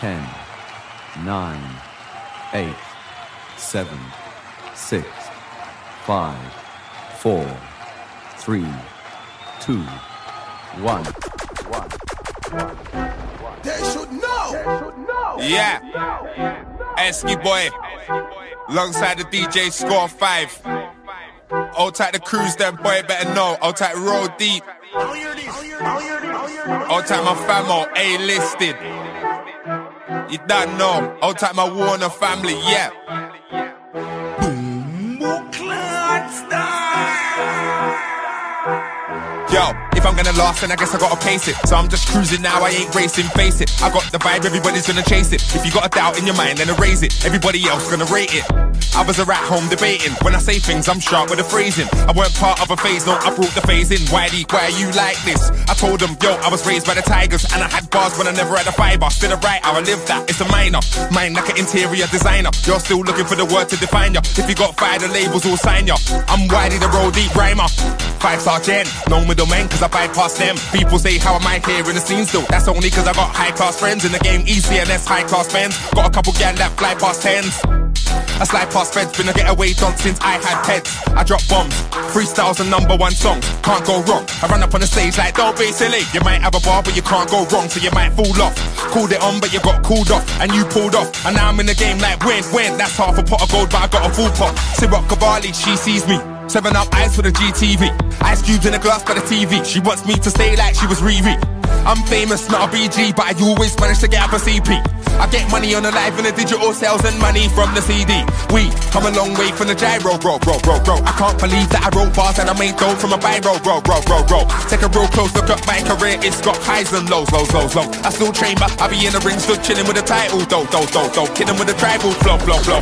10, 9, 8, 7, 6, 5, 4, 3, 2, 1. They should know. Yeah. Esky boy. Alongside the DJ Score 5. Old tight the cruise, them boy better know. Old tight roll deep. Old tight my famo, A-listed. You don't know. Old tight my Warner family, yeah. Yo, if I'm gonna last, then I guess I gotta pace it. So I'm just cruising now, I ain't racing, face it. I got the vibe, everybody's gonna chase it. If you got a doubt in your mind, then erase it. Everybody else gonna rate it. Others are at home debating. When I say things, I'm sharp with the phrasing. I weren't part of a phase, no, I brought the phase in. Why are you like this? I told them, yo, I was raised by the Tigers, and I had bars when I never had a fiber. Still a writer, I live that, it's a minor. Mine like an interior designer. You're still looking for the word to define ya. If you got fire, the labels will sign ya. I'm Wiley, the roll deep rhymer. 5-star gen, no middlemen, cause I bypass them. People say, how am I here in the scene still? That's only cause I got high-class friends in the game, ECNS high-class fans. Got a couple gal that fly past 10s. I slide past feds, been a getaway done since I had heads. I drop bombs, freestyles and #1 songs, can't go wrong. I run up on the stage like, don't be silly. You might have a bar, but you can't go wrong, so you might fall off. Called it on, but you got cooled off, and you pulled off. And now I'm in the game like, win. That's half a pot of gold, but I got a full pot. Ciroc Cavalli, she sees me. 7-Up ice for the GTV. Ice cubes in a glass by the TV. She wants me to stay like she was Riri. I'm famous, not a BG, but I always manage to get up a CP. I get money on the live and the digital sales and money from the CD. We come a long way from the gyro, bro. I can't believe that I wrote bars and I made dough from a biro, bro. Take a real close look at my career, it's got highs and lows. I still train, but I be in the ring, still chilling with the title, though. Kidding with the tribal flow.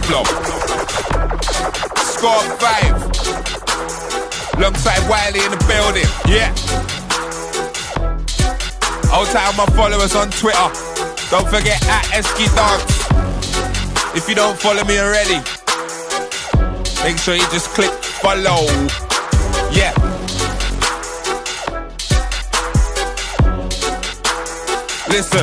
Score 5. Alongside Wiley in the building, yeah. Old time my followers on Twitter. Don't forget @Esky Dogs. If you don't follow me already, make sure you just click follow. Yeah. Listen.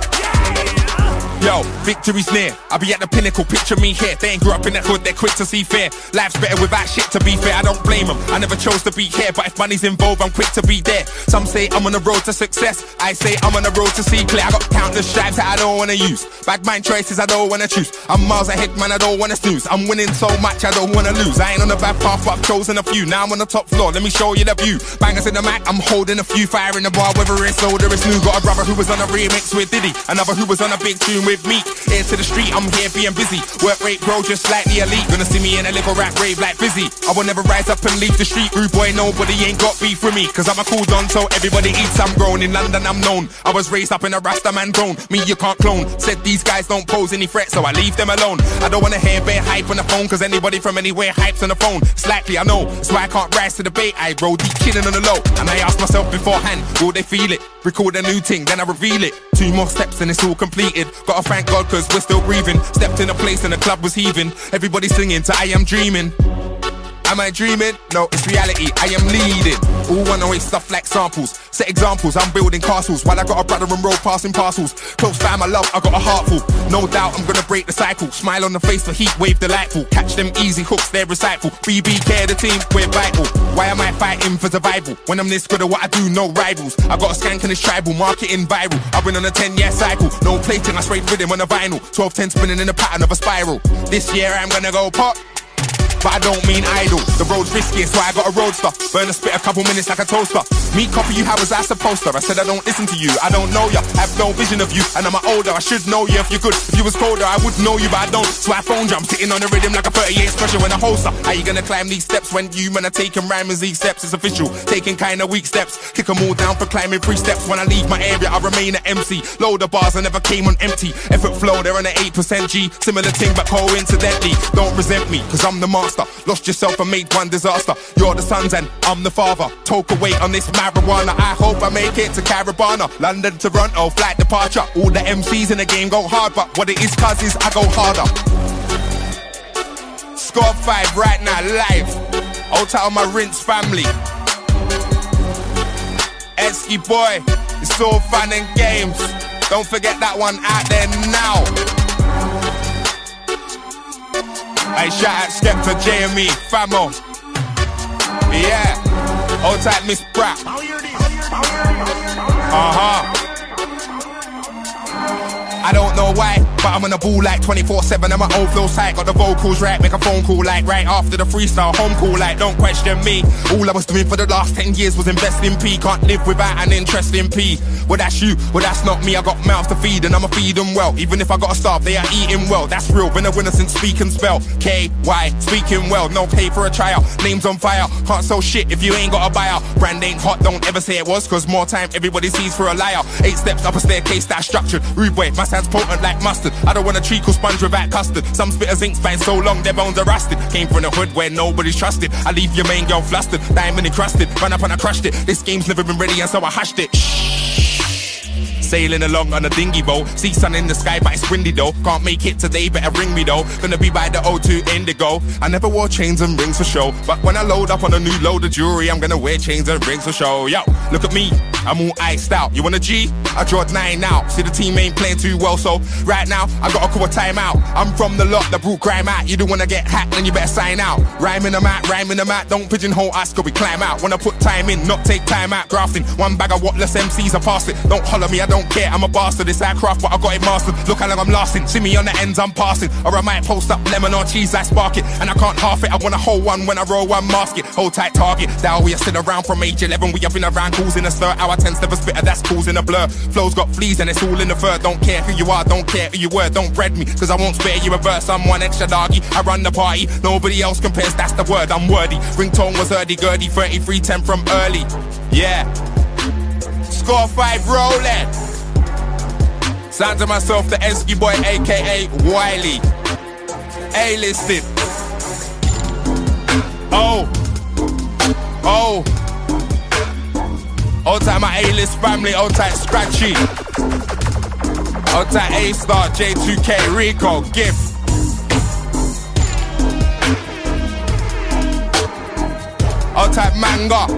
Yo, victory's near. I'll be at the pinnacle, picture me here. They ain't grew up in that hood, they're quick to see fear. Life's better without shit, to be fair. I don't blame them, I never chose to be here. But if money's involved, I'm quick to be there. Some say I'm on the road to success, I say I'm on the road to see clear. I got countless stripes that I don't wanna use, bad mind choices I don't wanna choose. I'm miles ahead, man, I don't wanna snooze. I'm winning so much, I don't wanna lose. I ain't on the bad path, but I've chosen a few. Now I'm on the top floor, let me show you the view. Bangers in the mic, I'm holding a few. Fire in the bar, whether it's old or it's new. Got a brother who was on a remix with Diddy, another who was on a big tune with me. Here to the street, I'm here being busy. Work rate grow just like the elite. Gonna see me in a little rap rave like Fizzy. I will never rise up and leave the street. Rude boy, nobody ain't got beef with me, cause I'm a cool don, so everybody eats. I'm grown in London, I'm known. I was raised up in a Rasta man zone. Me you can't clone. Said these guys don't pose any threat, so I leave them alone. I don't wanna hear bare hype on the phone, cause anybody from anywhere hypes on the phone. It's likely I know, that's why I can't rise to the bait. I roll deep, chilling on the low, and I ask myself beforehand, will they feel it? Record a new thing, then I reveal it. 2 more steps and it's all completed. Gotta thank God cause we're still breathing. Stepped in a place and the club was heaving. Everybody singing to I Am Dreaming. Am I dreaming? No, it's reality, I am leading. All wanna waste stuff like samples. Set examples, I'm building castles. While I got a brother and road passing parcels. Close fam I love, I got a heart full. No doubt I'm gonna break the cycle. Smile on the face for heat wave delightful. Catch them easy hooks, they're recyclable. BBK the team, we're vital. Why am I fighting for survival? When I'm this good at what I do, no rivals. I got a skank in this tribal, marketing viral. I've been on a 10-year cycle. No plating, I sprayed rhythm on a vinyl. 12-10 spinning in the pattern of a spiral. This year I'm gonna go pop, but I don't mean idle. The road's risky, so I got a roadster. Burn a spit a couple minutes like a toaster. Me copy you, how was I supposed to? I said I don't listen to you, I don't know ya. I have no vision of you, and I'm older. I should know you if you could. If you was colder, I would know you, but I don't. So I phone jump, sitting on the rhythm like a 38 special in a holster. How you gonna climb these steps when you man are taking rhyming these steps? It's official, taking kinda weak steps. Kick 'em all down for climbing 3 steps. When I leave my area, I remain an MC. Load of bars, I never came on empty. Effort flow, they're on an 8% G. Similar thing, but coincidentally. Don't resent me, cause I'm the master. Lost yourself and made one disaster. You're the sons and I'm the father. Toke away on this marijuana. I hope I make it to Carabana. London, Toronto, flight departure. All the MCs in the game go hard, but what it is cuz is I go harder. Score 5 right now, live. Out to all my Rinse family. Esky boy, it's all fun and games. Don't forget that one out there now. Hey, shout out Skepta, JME, Famo. Yeah. Old type Miss Pratt. I don't know why, but I'm on a ball like 24/7 and my old flow's tight. Got the vocals right, make a phone call like right after the freestyle. Home call like, don't question me. All I was doing for the last 10 years was invest in P. Can't live without an interest in P. Well, that's you, well, that's not me. I got mouths to feed and I'ma feed them well. Even if I gotta starve, they are eating well. That's real, been a winner since speak and spell. K-Y, speaking well, no pay for a tryout. Name's on fire, can't sell shit if you ain't got a buyer. Brand ain't hot, don't ever say it was, cause more time everybody sees for a liar. 8 steps up a staircase that's structured. Rude boy, my sound's potent like mustard. I don't want a treacle sponge without custard. Some spitters ink spine so long their bones are rusted. Came from the hood where nobody's trusted. I leave your main girl flustered, diamond encrusted. Run up and I crushed it. This game's never been ready and so I hushed it. Sailing along on a dinghy boat. See sun in the sky but it's windy though. Can't make it today, better ring me though. Gonna be by the O2 Indigo. I never wore chains and rings for show, but when I load up on a new load of jewelry, I'm gonna wear chains and rings for show. Yo, look at me, I'm all iced out. You want a G? I drawed 9 now. See the team ain't playing too well, so right now I gotta call a timeout. I'm from the lot that brought crime out. You don't wanna get hacked, then you better sign out. Rhyming them out, don't pigeonhole us, cause we climb out. Wanna put time in, not take time out. Grafting, one bag of whatless MCs, I pass it. Don't holler me, I don't care, I'm a bastard. It's aircraft, but I got it mastered. Look how long I'm lasting. See me on the ends, I'm passing. Or I might post up lemon or cheese, I spark it. And I can't half it, I want a whole one when I roll one mask it. Hold tight target. That we are sitting around from age 11. We have been around causing a stir. Our 10 never spitter, that's causing a blur. Flow's got fleas and it's all in the fur. Don't care who you are, don't care who you were. Don't bread me, cause I won't spare you a verse. I'm one extra doggy, I run the party. Nobody else compares, that's the word, I'm worthy. Ringtone was hurdy-gurdy, 3310 from early. Yeah. Score 5 rolling. Sound to myself, the Esky boy, aka Wiley. A-listed. Oh. Old time my A-list family, old tight Scratchy. Old tight A-Star, J2K, Rico, Gift. Old tight Manga.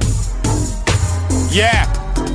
Yeah.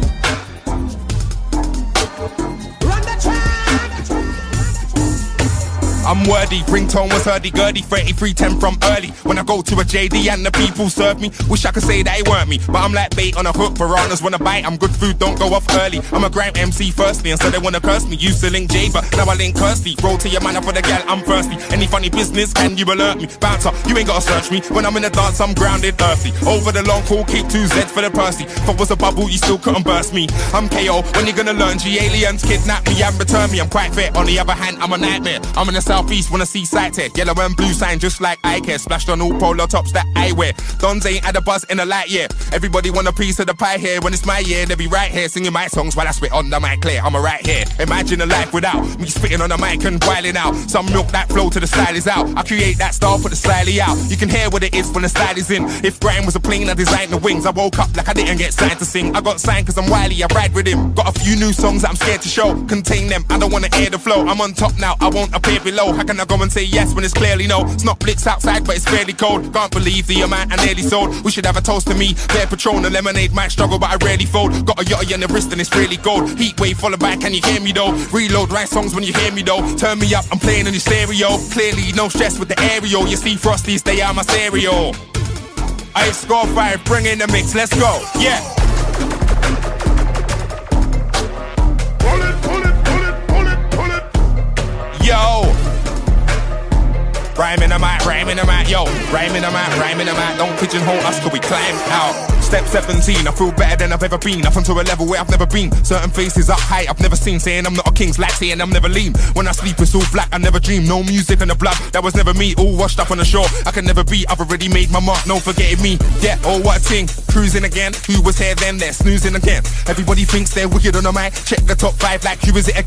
I'm worthy, ringtone was hurdy-gurdy, 3310 from early. When I go to a JD and the people serve me, wish I could say that it weren't me, but I'm like bait on a hook, piranhas wanna bite, I'm good food, don't go off early. I'm a grime MC firstly, and so they wanna curse me. Used to link J, but now I link Kirsty. Roll to your man for the gal, I'm thirsty. Any funny business, can you alert me? Bouncer, you ain't gotta search me. When I'm in the dance, I'm grounded, earthly. Over the long call, keep 2 Z for the Percy. If I was a bubble, you still couldn't burst me. I'm KO, when you gonna learn? G aliens kidnap me and return me. I'm quite fair, on the other hand, I'm a nightmare. I'm in the southeast, wanna see sight here. Yellow and blue sign, just like I care. Splashed on all polo tops that I wear. Dons ain't had a buzz in a light year. Everybody want a piece of the pie here. When it's my year, they be right here singing my songs while I spit on the mic clear. I'm a right here. Imagine a life without me spitting on the mic and wilding out. Some milk that flow to the style is out. I create that style, put the slyly out. You can hear what it is when the style is in. If grime was a plane, I designed the wings. I woke up like I didn't get signed to sing. I got signed cause I'm wily, I ride with him. Got a few new songs that I'm scared to show. Contain them, I don't wanna air the flow. I'm on top now, I won't appear below. How can I go and say yes when it's clearly no? It's not blitz outside, but it's fairly cold. Can't believe the amount I nearly sold. We should have a toast to me. Bear Patron and lemonade might struggle, but I rarely fold. Got a yachty on the wrist and it's really gold. Heat wave followed by, can you hear me though? Reload, write songs when you hear me though. Turn me up, I'm playing in your stereo. Clearly, no stress with the aerial. You see Frosties, they are my stereo. I score 5, bring in the mix, let's go. Yeah. Pull it, pull it, pull it, pull it, pull it. Yo. Rhyming them out, yo. Rhyming them out, don't pigeonhole us cause we climb out. Step 17, I feel better than I've ever been. Up onto a level where I've never been. Certain faces up high, I've never seen. Saying I'm not a king's like saying I'm never lean. When I sleep it's all black, I never dream. No music in the blood, that was never me. All washed up on the shore, I can never be. I've already made my mark, no forgetting me. Yeah, oh what a ting, cruising again. Who was here then, they're snoozing again. Everybody thinks they're wicked on the mic. Check the top 5 like who is it again?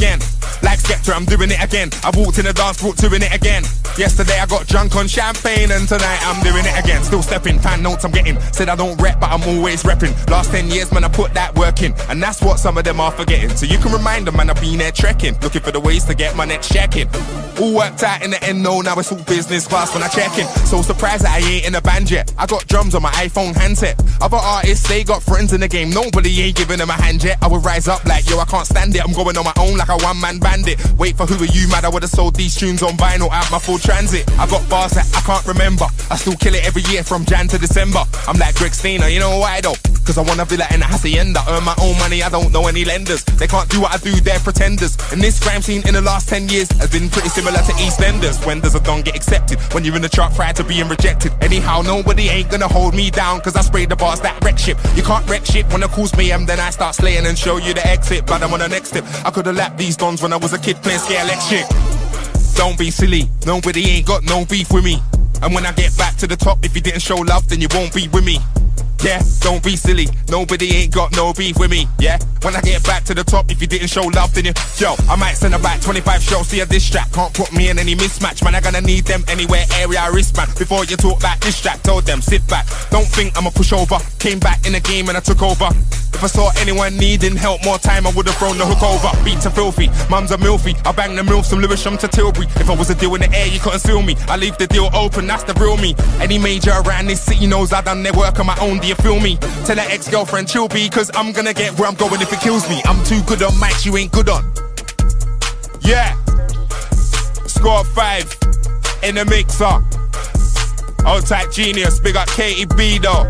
Like Skepta, I'm doing it again. I walked in the dance, brought two in it again. Yesterday I got drunk on champagne, and tonight I'm doing it again. Still stepping, fan notes I'm getting. Said I don't rep, but I'm always repping. Last 10 years, man, I put that work in, and that's what some of them are forgetting. So you can remind them, man, I've been there trekking, looking for the ways to get my next check in. All worked out in the end, no, now it's all business class when I check in. So surprised that I ain't in a band yet. I got drums on my iPhone handset. Other artists, they got friends in the game. Nobody ain't giving them a hand yet. I would rise up like, yo, I can't stand it. I'm going on my own like a one-man bandit. Wait for who are you, man? I would've sold these tunes on vinyl out my full transit. I got bars that I can't remember. I still kill it every year from Jan to December. I'm like Greg Steiner, you know why though? Cause I wanna be like in a hacienda. Earn my own money, I don't know any lenders. They can't do what I do, they're pretenders. And this grime scene in the last 10 years has been pretty similar to EastEnders. When does a don get accepted? When you're in the chart prior to being rejected. Anyhow, nobody ain't gonna hold me down, cause I spray the bars that wreck shit. You can't wreck shit when it calls me then I start slaying and show you the exit. But I'm on the next step. I could've lapped these dons when I was a kid playing scale X shit. Don't be silly, nobody ain't got no beef with me. And when I get back to the top, if you didn't show love, then you won't be with me. Yeah, don't be silly, nobody ain't got no beef with me. Yeah, when I get back to the top, if you didn't show love, then you... Yo, I might send about 25 shows to your diss track. Can't put me in any mismatch, man, I gonna need them anywhere, area, wristband. Before you talk back this track, told them, sit back. Don't think I'm a pushover. Came back in the game and I took over. If I saw anyone needing help more time, I would've thrown the hook over. Beats are filthy, mums are milfy. I bang the milf from Lewisham to Tilbury. If I was a deal in the air, you couldn't seal me. I leave the deal open, that's the real me. Any major around this city knows I done their work on my own, do you feel me? Tell that ex-girlfriend chill be, cause I'm gonna get where I'm going if it kills me. I'm too good on mics, you ain't good on. Yeah. Score 5 in the mixer. Old type genius, big up Katie B though.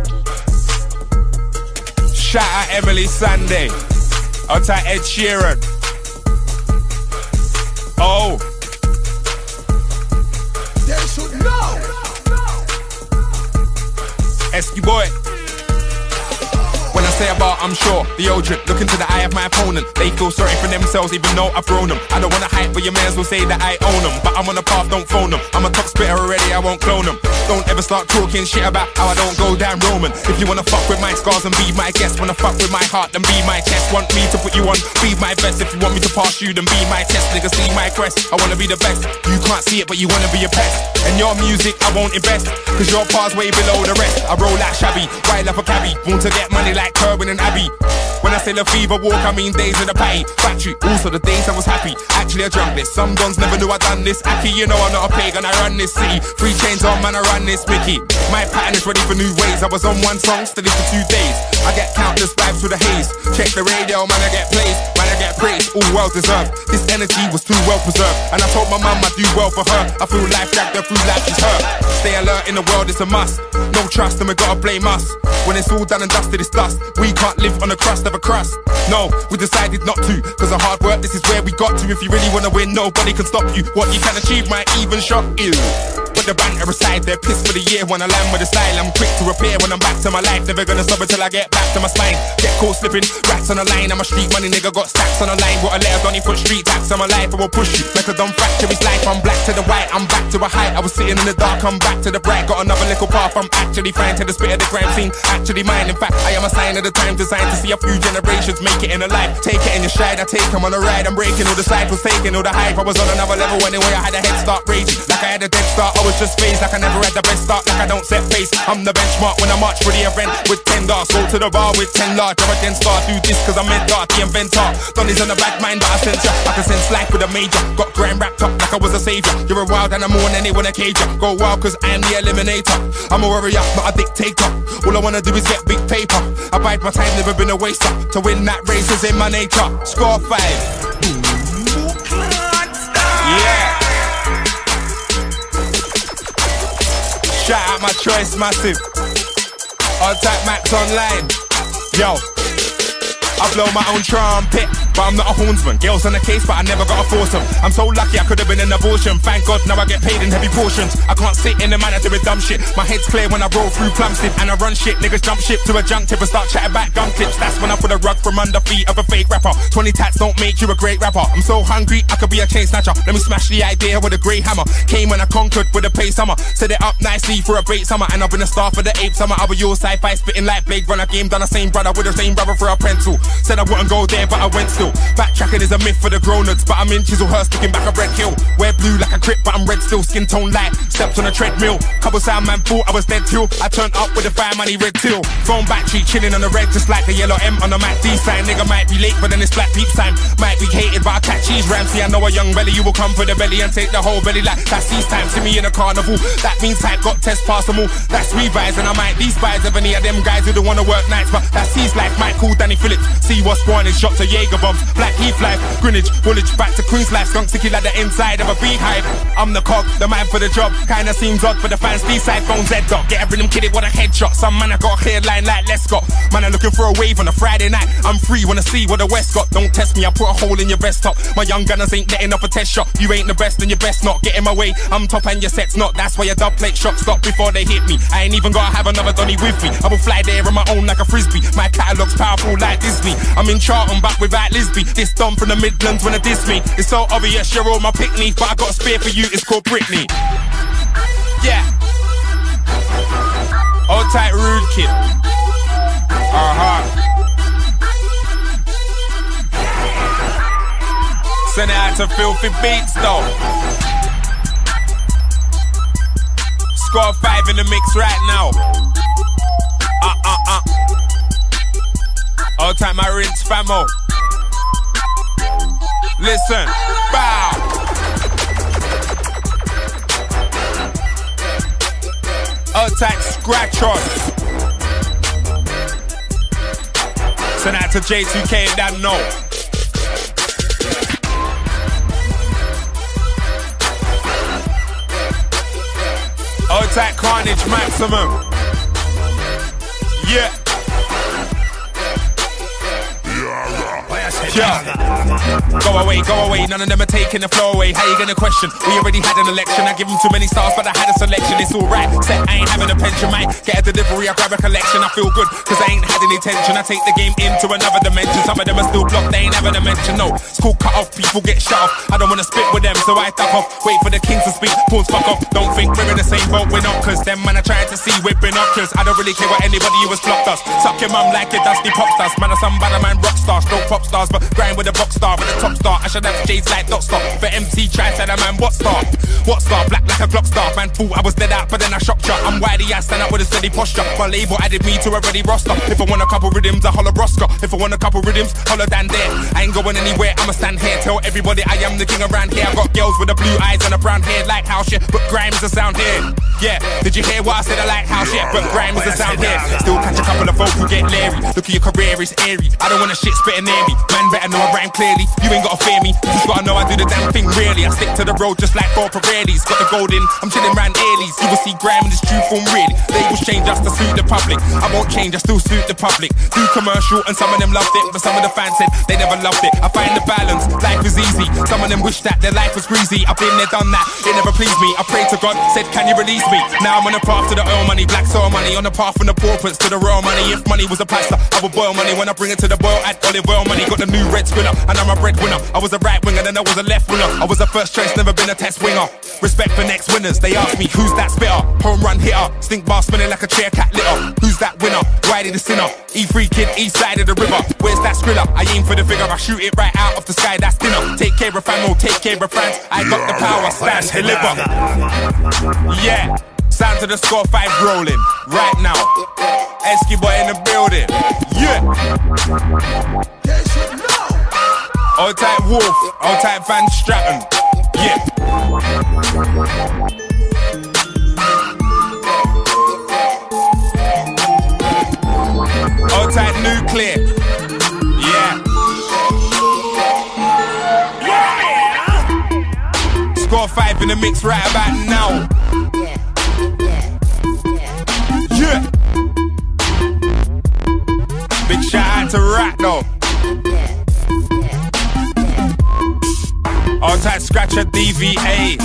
Shout out Emily Sunday. Old type Ed Sheeran. Oh. They should know. Esky boy. When I say about I'm sure, the old drip, look into the eye of my opponent. They feel sorry for themselves even though I've thrown them. I don't wanna hype, but you may as well say that I own them. But I'm on the path, don't phone them. I'm a top spitter already, I won't clone them. Don't ever start talking shit about how I don't go down Roman. If you wanna fuck with my scars and be my guest, wanna fuck with my heart, then be my chest. Want me to put you on, be my best. If you want me to pass you, then be my test. Nigga, see my crest, I wanna be the best. You can't see it, but you wanna be a pest. And your music, I won't invest, cause your par's way below the rest. I roll like shabby, ride like a cabbie, want to get money like Kerwin and Abby. When I say the fever walk, I mean days in the patty factory, also the days I was happy. Actually I drank this, some dons never knew I done this. Aki, you know I'm not a pagan, I run this city. 3 chains on, man, I run this Mickey. My pattern is ready for new ways. I was on one song, steady for 2 days. I get countless vibes with the haze. Check the radio, man, I get plays, man, I get praise, all well deserved. This energy was too well preserved, and I told my mum I do well for her. I feel life dragged her through life is her. Stay alert in the world, it's a must. No trust and we gotta blame us. When it's all done and dusted, it's dust. We can't live on the crust of a crust. No, we decided not to, cause of hard work, this is where we got to. If you really wanna win, nobody can stop you. What you can achieve might even shock you. But the banter aside, they're pissed for the year. When I land with a style, I'm quick to repair. When I'm back to my life, never gonna stop until I get back to my spine. Get caught slipping, rats on the line. I'm a street money nigga, got stacks on the line. What a letter, don't put street tax on my life. I will push you, make a dumb fracture his life. I'm black to the white, I'm back to a height. I was sitting in the dark, I'm back to the bright. Got another little path, I'm actually fine. To the spit of the crime scene, actually mine. In fact, I am a sign of the time, designed to see a few generations make it in a life. Take it in your stride, I take them on a ride. I'm breaking all the cycles, taking all the hype. I was on another level anyway, I had a head start raging. Like I had a dead start, I was just phased. Like I never had the best start, like I don't set pace. I'm the benchmark when I march for the event with 10 darts. Go to the bar with 10 large. I'm a den star, do this cause I'm meant dark, the inventor. Donnie's on the bad mind, but I sense ya. I can sense life with a major. Got grand wrapped up like I was a savior. You're a wild animal and anyone a cage ya. Go wild cause I am the eliminator. I'm a warrior, not a dictator. All I wanna do is get big paper. I bide my time, never been a waster. To win that race is in my nature. Score 5. Yeah. Shout out my choice, massive. All type Max online. Yo. I blow my own trumpet, but I'm not a hornsman. Girls on the case, but I never got to force them. I'm so lucky I could have been an abortion. Thank God now I get paid in heavy portions. I can't sit in the manner doing dumb shit. My head's clear when I roll through Plumstead. And I run shit, niggas jump ship to a junk tip and start chatting back gun clips. That's when I put a rug from under feet of a fake rapper. 20 tats don't make you a great rapper. I'm so hungry, I could be a chain snatcher. Let me smash the idea with a grey hammer. Came when I conquered with a pace summer. Set it up nicely for a great summer. And I've been a star for the 8th summer. I was your sci-fi spitting like Blade Runner. Game done the same brother with the same brother for a pencil. Said I wouldn't go there, but I went still. still. Backtracking is a myth for the grown-ups, but I'm in Chislehurst looking back a red hill. Wear blue like a crip, but I'm red still. Skin tone light, stepped on a treadmill. Couple sound man thought I was dead too. I turned up with a fire money red till. Phone battery chilling on the red, just like the yellow M on the Mac D sign. Nigga might be late, but then it's black peep time. Might be hated, but I catch cheese Ramsey. I know a young belly, you will come for the belly and take the whole belly like that's these times. See me in a carnival, that means type got test pass them all. That's Revis and I might despise of any of them guys who don't wanna work nights, but that's his life. Might call Danny Phillips, see what's going in shots of Jaeger bombs. Black Heath life, Greenwich, Woolwich, back to Queen's life. Skunk sticky like the inside of a beehive. I'm the cog, the man for the job. Kinda seems odd for the fans, D-side phone Z-Dot. Get every them kidded, what a headshot. Some man I got a headline like Lescott. Man, I'm looking for a wave on a Friday night. I'm free, wanna see what the West got. Don't test me, I put a hole in your vest top. My young gunners ain't getting off a test shot. You ain't the best and you best not. Get in my way, I'm top and your set's not. That's why your dub plate shot stop before they hit me. I ain't even gotta have another Donny with me. I will fly there on my own like a frisbee. My catalog's powerful like Disney. I'm in Charlton but without Lisby. This Dom from the Midlands wanna diss me. It's so obvious you're all my pickney, but I got a spear for you, it's called Britney. Yeah. Old tight rude kid. Send it out to Filthy Beats though. Score 5 in the mix right now. Old tight my rinse famo. Listen, bow. Old tight scratch on. Send out to J2K that no. Old tight carnage maximum. Yeah. Yeah. Go away, none of them are taking the flow away. How you gonna question? We already had an election. I give them too many stars, but I had a selection. It's alright, set, I ain't having a pension, mate. Get a delivery, I grab a collection. I feel good, cause I ain't had any tension. I take the game into another dimension. Some of them are still blocked, they ain't having a mention. No, school cut off, people get shut off. I don't wanna spit with them, so I duck off. Wait for the kings to speak, pawns fuck off. Don't think we're in the same boat, we're not. Cause them man are trying to see we're binoculars. I don't really care what anybody who has flocked us. Suck your mum like a dusty pop stars. Man, are some bad man rock stars, stroke pop stars, but grind with a box star, with a top star. I should have shades like dot star. For MC try said a man, what star? What star? Black like a clock star. Man thought I was dead out, but then I shocked ya. I'm widey, I stand up with a steady posture. My label added me to a ready roster. If I want a couple rhythms, I holler Roscoe. If I want a couple rhythms, holler Dan there. I ain't going anywhere, I'ma stand here. Tell everybody I am the king around here. I got girls with the blue eyes and a brown hair like house shit, but grime is the sound here. Yeah, did you hear what I said? I like house shit, but grime is the sound here. Still catch a couple of folk who get leery. Look at your career, it's airy. I don't want a shit spitting near me. Man better know I rhyme clearly. You ain't gotta fear me, you just gotta know I do the damn thing really. I stick to the road just like Paul Paredes. Got the gold in, I'm chilling round Ailey's. You will see grime in this true form really. Labels change just to suit the public. I won't change, I still suit the public. Do commercial and some of them loved it, but some of the fans said they never loved it. I find the balance, life is easy. Some of them wish that their life was greasy. I've been there, done that, it never pleased me. I prayed to God, said can you release me? Now I'm on the path to the oil money, black soil money. On the path from the paupers to the royal money. If money was a plaster, I would boil money. When I bring it to the boil, add olive oil money. Got the new red spinner, and I'm a breadwinner. I was a right winger, then I was a left winger. I was a first choice, never been a test winger. Respect for next winners, they ask me who's that spitter? Home run hitter, stink bar spinning like a chair cat litter. Who's that winner? Riding the sinner. E3 kid, east side of the river. Where's that skriller? I aim for the figure, I shoot it right out of the sky, that's dinner. Take care of famo, take care of friends. I got the power, stand, deliver. Yeah, sound to the score 5 rolling right now. Esky boy in the building. Yeah. Old type Wolf, old type Van Stratton. Yeah. Old type Nuclear. Yeah. Score 5 in the mix right about now. Yeah. Big shout out to Rat though. All tight Scratcher DVA.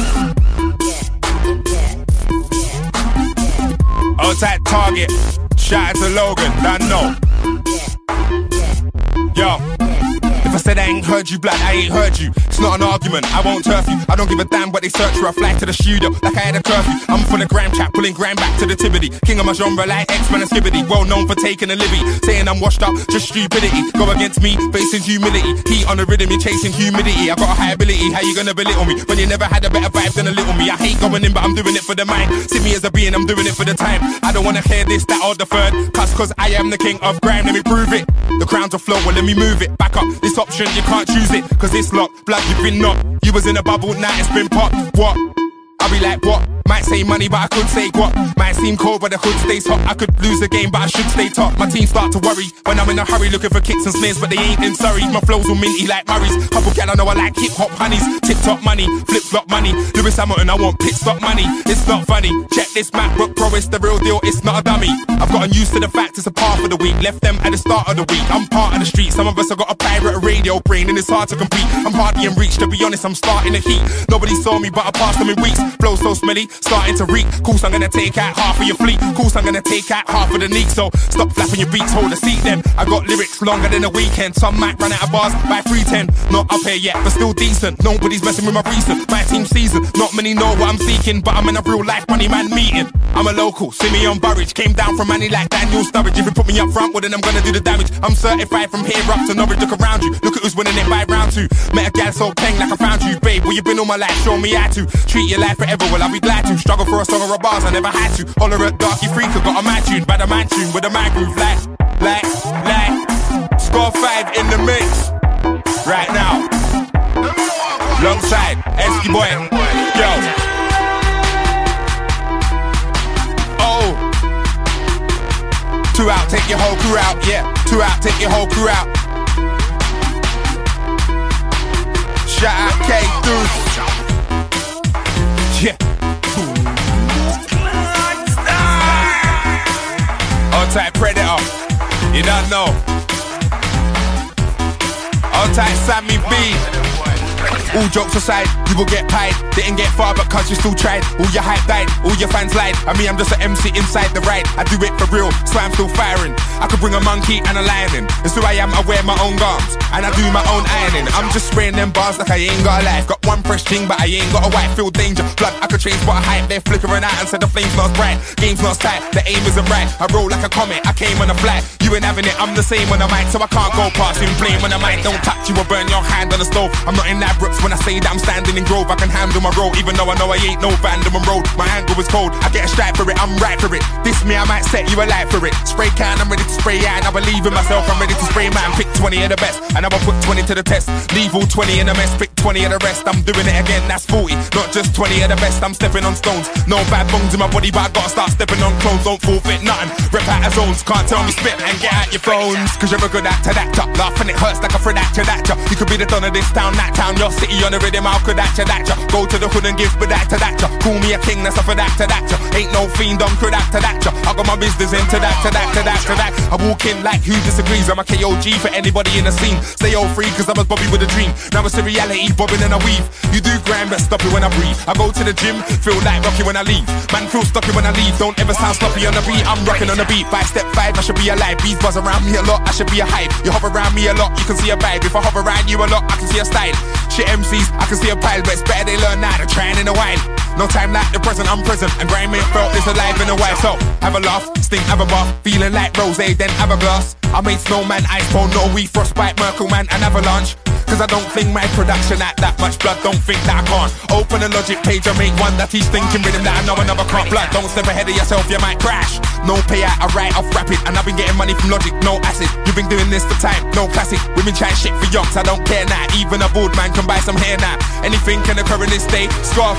All tight Target. Shout out to Logan, don't know. Yo. If I said I ain't heard you, blood, I ain't heard you. It's not an argument, I won't turf you. I don't give a damn what they search for. I fly to the studio like I had a curfew. I'm from the gram chat, pulling gram back to the Tibbity. King of my genre like X-Men and Skibbity. Well known for taking a libby, saying I'm washed up, just stupidity. Go against me, facing humility. Heat on the rhythm, you're chasing humidity. I got a high ability, how you gonna belittle me when you never had a better vibe than a little me? I hate going in, but I'm doing it for the mind. See me as a being, I'm doing it for the time. I don't wanna hear this, that or the third. Cause I am the king of grime, let me prove it. The crown's a flow, well let me move it. Back up, this option, you can't choose it. Cause it's locked, blood, you've been knocked. You was in a bubble, now it's been popped. What? I'll be like, what? Might say money, but I could say what? Might seem cold, but the hood stays hot. I could lose the game, but I should stay top. My team start to worry when I'm in a hurry, looking for kicks and snares, but they ain't in Surrey. My flows all minty like Murray's. Couple gal I know I like hip-hop honeys. Tip-top money, flip-flop money. Lewis Hamilton, I want pit-stop money. It's not funny. Check this MacBook Pro, it's the real deal, it's not a dummy. I've gotten used to the fact it's a part of the week. Left them at the start of the week. I'm part of the street. Some of us have got a pirate radio brain, and it's hard to compete. I'm hardly in reach, to be honest, I'm starting to heat. Nobody saw me, but I passed them in weeks. Flow so smelly, starting to reek. Course I'm gonna take out half of your fleet. Course I'm gonna take out half of the neek. So stop flapping your beats, hold a seat then. I got lyrics longer than a weekend. Some might run out of bars by 3:10. Not up here yet, but still decent. Nobody's messing with my recent. My team season. Not many know what I'm seeking, but I'm in a real life money man meeting. I'm a local, Simeon Burridge. Came down from Manny like Daniel Sturridge. If you put me up front, well then I'm gonna do the damage. I'm certified from here up to Norwich. Look around you, look at who's winning it by round 2. Met a gal so peng like I found you, babe. Well you been all my life, show me how to treat your life forever. Well I'll be glad to struggle for a song or a bars, I never had to. Holler at Darky Freaker, got a mad tune, bad a man tune with a mad groove like. Score 5 in the mix right now. Longside Esky Boy, yo. Oh, 2 out, take your whole crew out, yeah. 2 out, take your whole crew out. Shout out K Deuce, yeah. All-type Predator, you don't know. All-type Sammy B. All jokes aside, you will get pied. Didn't get far, but cause you still tried. All your hype died, all your fans lied. I mean, I'm just an MC inside the ride. I do it for real, so I'm still firing. I could bring a monkey and a lion in. It's who I am, I wear my own garms, and I do my own ironing. I'm just spraying them bars like I ain't got a life. Got one fresh thing, but I ain't got a wife. Feel danger, blood, I could change what I hype. They're flickering out and said the flame's not bright. Game's not tight, the aim isn't right. I roll like a comet, I came on a flight. You ain't having it, I'm the same on the mic, so I can't go past in flame on the mic. Don't touch you or burn your hand on the stove. I'm not in that Brooks when I say that I'm standing in Grove. I can handle my role, even though I know I ain't no Vanderman Road. My angle is cold, I get a strike for it, I'm right for it. This me, I might set you alight for it. Spray can, I'm ready to spray out. I believe in myself, I'm ready to spray man. Pick 20 of the best, and I will put 20 to the test. Leave all 20 in the mess, pick 20 of the rest. I'm doing it again, that's 40. Not just 20 of the best, I'm stepping on stones. No bad bones in my body, but I gotta start stepping on clones. Don't forfeit nothing, rep out of zones. Can't tell me spit and get out your phones. Cause you're a good actor, that top. Laughing it hurts like a Fred actor, that job. You could be the don of this town, that town. Your city on the rhythm, how could that ya, that ya. Go to the hood and give but that to that ya. Call me a king, that's a for that to that ya. Ain't no fiend on could that to that ya. I got my business into that to that to that to that. I walk in like who disagrees. I'm a KOG for anybody in the scene. Stay all free cause I'm a Bobby with a dream. Now it's a reality, bobbing and I weave. You do grind but stop it when I breathe. I go to the gym, feel like Rocky when I leave. Man feel stocky when I leave. Don't ever sound sloppy on the beat. I'm rocking on the beat. By step 5 I should be alive. Bees buzz around me a lot, I should be a hype. You hover around me a lot, you can see a vibe. If I hover around you a lot, I can see a style. Shit MCs, I can see a pile, but it's better they learn now. They're trying in a while. No time like the present, I'm present. And grime ain't felt this alive in a while. So have a laugh, stink, have a bath. Feeling like rose, then have a glass. I made snowman, ice bone, no weed, frostbite, Merkle man, and avalanche. Cause I don't think my production at that much blood. Don't think that I can't open a Logic page and make one that he's thinking rhythm that I know another can't. Blood, don't step ahead of yourself, you might crash. No payout, I write off rapid. And I've been getting money from Logic, no acid. You've been doing this for time, no classic. We've been trying shit for yonks, I don't care now. Even a bored man can buy some hair now. Anything can occur in this day, score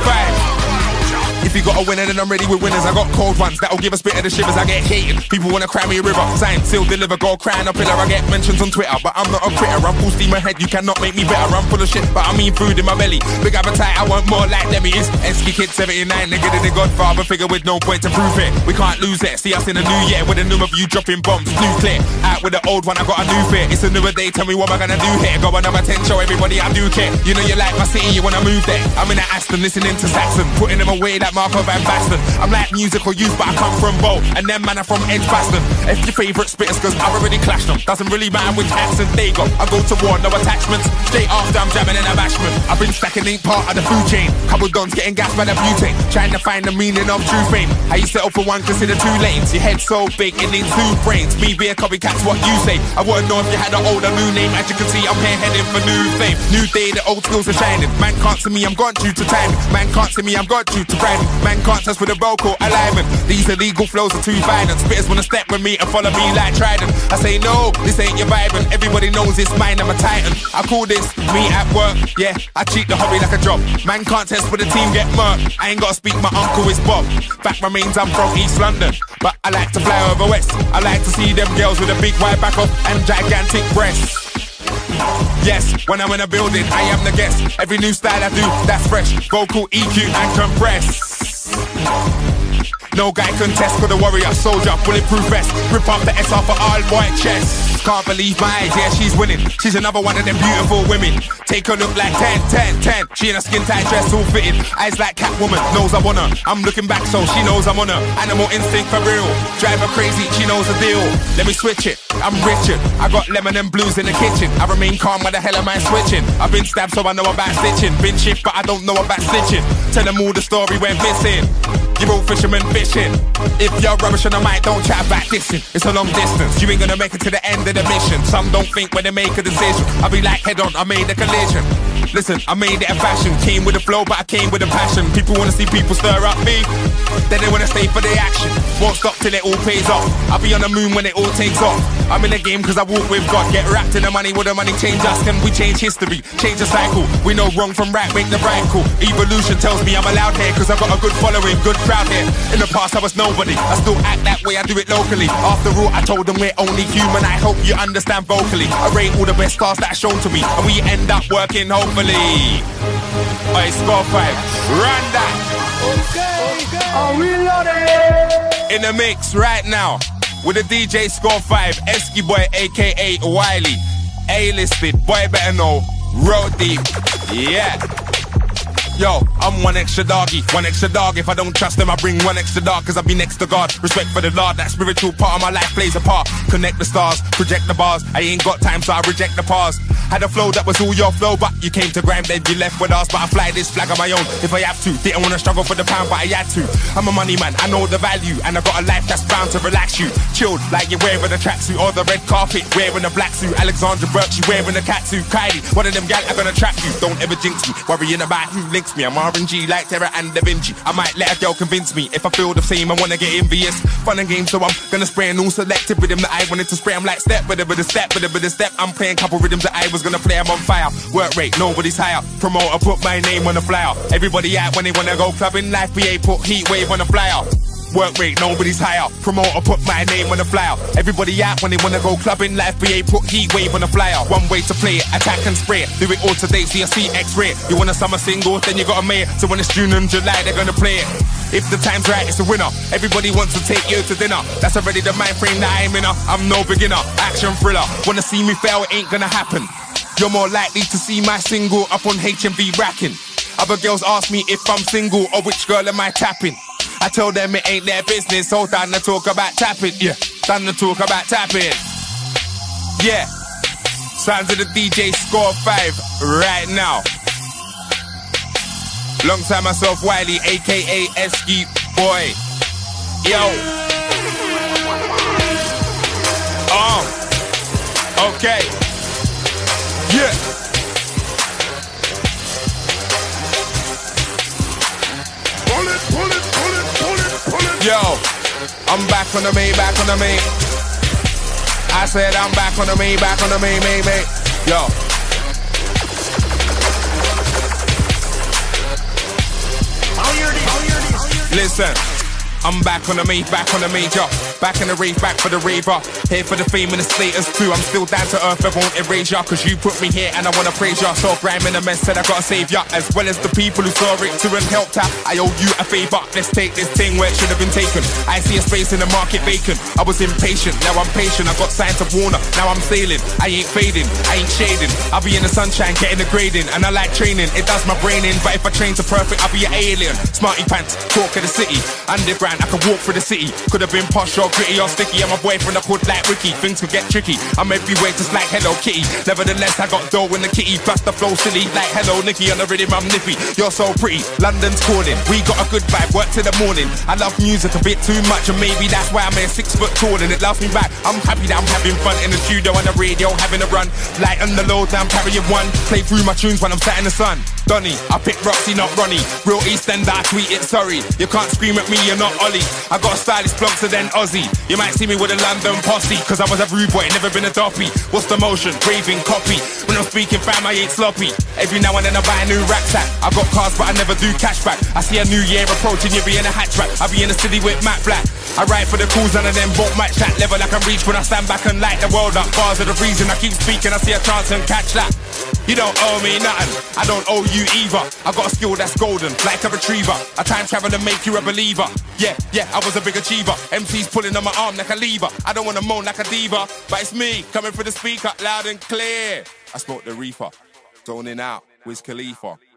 5. If you got a winner, then I'm ready with winners. I got cold ones that'll give a bit of the shivers. I get hated, people wanna cry me a river. Sign, seal, deliver, go crying a pillar. I get mentions on Twitter, but I'm not a critter. I'm full steam ahead, you cannot make me better. I'm full of shit, but I mean food in my belly. Big appetite, I want more like Demi. It's Esky Kid 79, nigga to the Godfather figure with no point to prove it. We can't lose it, see us in a new year with a new of you dropping bombs, nuclear. Out with the old one, I got a new fear. It's a newer day, tell me what am I gonna do here. Go another 10, show everybody I do care. You know you like my city, you wanna move there. I'm in a Aston listening to Saxon, putting them away like like Marco Van Basten. I'm like musical youth, but I come from Bow, and them man are from Edgbaston. If your favourite spitters, cause I've already clashed them. Doesn't really matter which accent they got. I go to war, no attachments. Straight after I'm jamming in a bashment. I've been stacking, ain't part of the food chain. Couple dons getting gassed by the butane, trying to find the meaning of true fame. How you settle for one, consider two lanes. Your head so big, it needs two brains. Me be a copycat's what you say. I wouldn't know if you had an older new name. As you can see, I'm here heading for new fame. New day, the old skills are shining. Man can't see me, I'm gone due to time. Man can't see me, I'm gone due to grinding. Man can't test with a vocal alignment. These illegal flows are too violent. Spitters wanna step with me and follow me like Trident. I say no, this ain't your vibrant. Everybody knows it's mine, I'm a titan. I call this me at work. Yeah, I treat the hobby like a job. Man can't test with the team get murked. I ain't gotta speak, my uncle is Bob. Fact remains I'm from East London, but I like to fly over west. I like to see them girls with a big wide back up and gigantic breasts. Yes, when I'm in a building, I am the guest. Every new style I do, that's fresh. Vocal, EQ and compress. No guy can test for the warrior, soldier, bulletproof vest. Rip off the S off her all white chest. Can't believe my eyes, yeah, she's winning. She's another one of them beautiful women. Take a look like 10. She in a skin tight dress, all fitted. Eyes like Catwoman, knows I want her. I'm looking back so she knows I'm on her. Animal instinct for real. Drive her crazy, she knows the deal. Let me switch it, I'm Richard. I got lemon and blues in the kitchen. I remain calm, why the hell am I switching? I've been stabbed so I know about stitching. Been shift but I don't know about stitching. Tell them all the story went missing. You're all fishermen fishing. If you're rubbish on the mic, don't chat about dissing. It's a long distance, you ain't gonna make it to the end of the mission. Some don't think when they make a decision. I'll be like head on, I made a collision. Listen, I made it a fashion. Came with a flow, but I came with a passion. People wanna see people stir up me, then they wanna stay for the action. Won't stop till it all pays off. I'll be on the moon when it all takes off. I'm in the game cause I walk with God. Get wrapped in the money, will the money change us? Can we change history, change the cycle? We know wrong from right, make the right call. Evolution tells me I'm allowed here cause I've got a good following, good crowd here. In the past I was nobody, I still act that way, I do it locally. After all, I told them we're only human, I hope you understand vocally. I rate all the best stars that are shown to me, and we end up working hopefully. Alright, score 5, run that. Okay. Are we loaded? In the mix right now with the DJ Score 5, Esky Boy aka Wiley. A-listed, boy better know, road deep, yeah. Yo, I'm one extra doggy, one extra dog. If I don't trust them, I bring one extra dog, cause I be next to God. Respect for the Lord, that spiritual part of my life plays a part. Connect the stars, project the bars. I ain't got time, so I reject the pause. Had a flow that was all your flow, but you came to grind, then you left with us. But I fly this flag on my own, if I have to. Didn't wanna struggle for the pound, but I had to. I'm a money man, I know the value, and I got a life that's bound to relax you. Chilled, like you're wearing a tracksuit, or the red carpet, wearing a black suit. Alexandra Burke, she wearing a catsuit. Kylie, one of them gal are gonna trap you. Don't ever jinx me, worrying about who links me. I'm RNG like Terra and Da Vinci. I might let a girl convince me. If I feel the same, I wanna get envious. Fun and games, so I'm gonna spray an all selective rhythm that I wanted to spray. I'm like step with a step with a step. I'm playing couple rhythms that I was gonna play. I'm on fire. Work rate, nobody's higher. Promoter, put my name on the flyer. Everybody out when they wanna go clubbing. Life BA, put heat wave on the flyer. Work rate, nobody's higher. Promoter, put my name on the flyer. Everybody out when they wanna go clubbing. Life BA, put heat wave on the flyer. One way to play it, attack and spray it. Do it all today, so you see X-ray. You want a summer single, then you got a May. So when it's June and July, they're gonna play it. If the time's right, it's a winner. Everybody wants to take you to dinner. That's already the mind frame that I'm in. I'm no beginner, action thriller. Wanna see me fail, it ain't gonna happen. You're more likely to see my single up on HMV racking. Other girls ask me if I'm single or which girl am I tapping. I tell them it ain't their business, so done to talk about tapping. Yeah, done to talk about tapping. Yeah, sounds of the DJ Score 5 right now. Alongside myself, Wiley, aka Esky Boy. Yo. Okay. Yeah. Pull it. Yo, I'm back on the main, back on the main. I said I'm back on the main, back on the main. Yo. Listen, I'm back on the main, back on the major. Back in the rave, back for the raver. Here for the fame and the status too. I'm still down to earth, I won't erase ya. Cause you put me here and I wanna praise ya. Saw grime in a mess, said I gotta save ya. As well as the people who saw it too and helped out. I owe you a favor. Let's take this thing where it should have been taken. I see a space in the market vacant. I was impatient, now I'm patient. I got signs of Warner, now I'm sailing. I ain't fading, I ain't shading. I'll be in the sunshine, getting the grading. And I like training, it does my brain in. But if I train to perfect, I'll be an alien. Smarty pants, talk of the city. Underground, I could walk through the city. Could have been posh or gritty or sticky. And my boyfriend I could like Ricky. Things could get tricky. I'm everywhere just like Hello Kitty. Nevertheless, I got dough in the kitty. Plus the flow silly like Hello Nicky. On the rhythm I'm nippy. You're so pretty, London's calling. We got a good vibe, work till the morning. I love music a bit too much, and maybe that's why I'm a 6 foot tall and it loves me back. I'm happy that I'm having fun in the studio and the radio, having a run. Light on the low, I'm carrying one. Play through my tunes when I'm sat in the sun. Donny, I pick Roxy, not Ronnie. Real East End, I tweet it, sorry. You can't scream at me, you're not Ollie. I got a stylist blogger than Ozzy. You might see me with a London posse, cause I was a rude boy, never been a doppy. What's the motion? Raving copy. When I'm speaking fam, I ain't sloppy. Every now and then I buy a new rucksack. I got cars but I never do cashback. I see a new year approaching, you be in a hatchback. I be in the city with Matt Black. I ride for the cruise, none of them both match that level I can reach when I stand back and light the world up. Bars are the reason I keep speaking, I see a chance and catch that. You don't owe me nothing, I don't owe you either. I got a skill that's golden, like a retriever. I time travel and make you a believer. Yeah, I was a big achiever. MC's pulling on my arm like a lever. I don't wanna moan like a diva, but it's me coming through the speaker loud and clear. I smoke the reefer, zoning out, Wiz Khalifa.